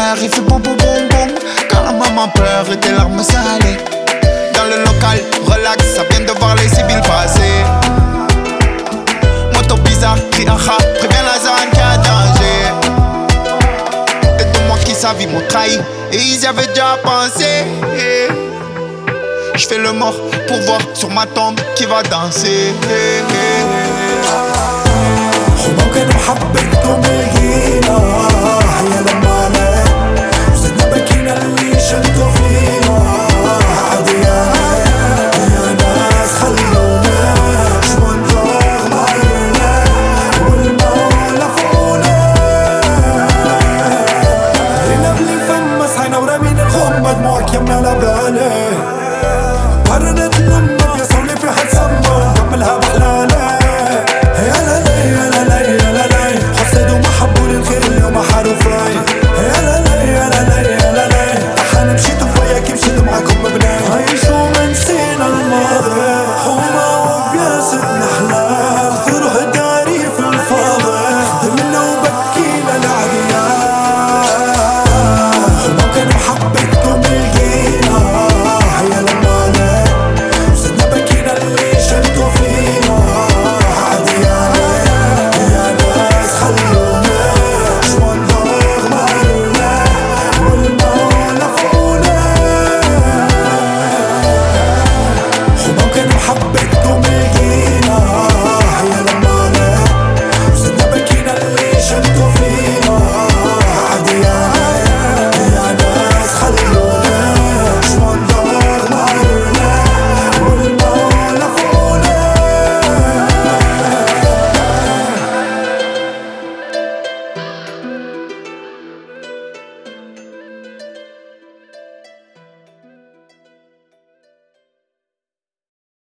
cœur il fait boum boum boum boum. Quand la maman pleure et tes larmes salées. Dans le local, relax, ça vient de voir les civils passer. Moto bizarre, crie un rat, préviens la zone qu'il y a danger. Et de moi qui savais m'ont trahi, et ils y avaient déjà pensé. Je fais le mort pour voir sur ma tombe qui va danser. ممكن وحبيتكم لقينا يا لما لا وزدنا بكينا اللي شدوا فينا عادي يا ناس خلونا شو نروح معينا والمولى فوقنا رينا بلي فم صحينا ورامين الغمة دموعك يمنا لبالي